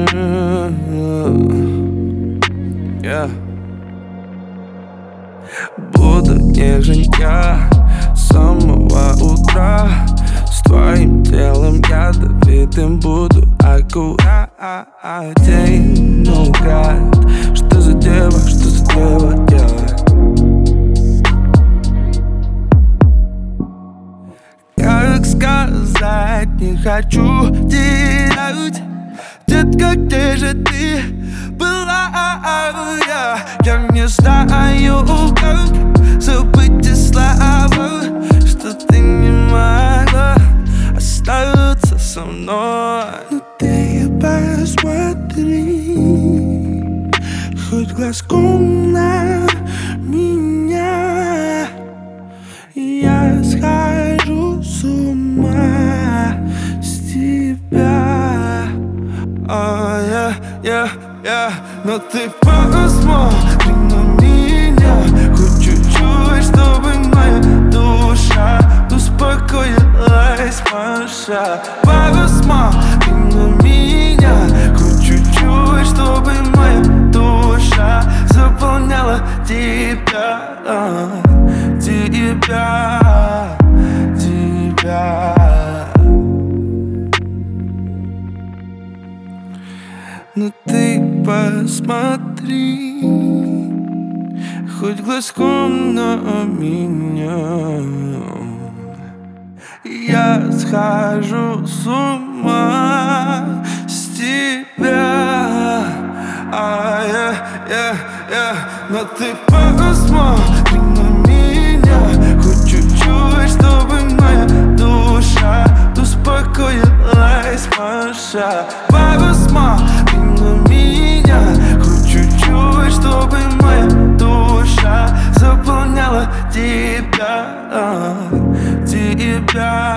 Yeah. Буду нежен я с самого утра. С твоим телом ядовитым буду аккуратен. Наугад, что за дева делает? Как сказать, не хочу терять. Детка, где же ты была? Я не знаю, как забыть те слова, что ты не могла остаться со мной. Но ты посмотри хоть глазком на меня. Я схожу с ума с тебя. Но ты посмотри на меня хоть чуть-чуть, чтобы моя душа успокоилась, Маша. Посмотри на меня хоть чуть-чуть, чтобы моя душа заполняла тебя. Но ты посмотри хоть глазком на меня. Я схожу с ума с тебя. Но ты посмотри на меня хоть чуть-чуть, чтобы моя душа успокоилась, Маша. Посмотри на меня хоть чуть-чуть, чтобы моя душа заполняла тебя.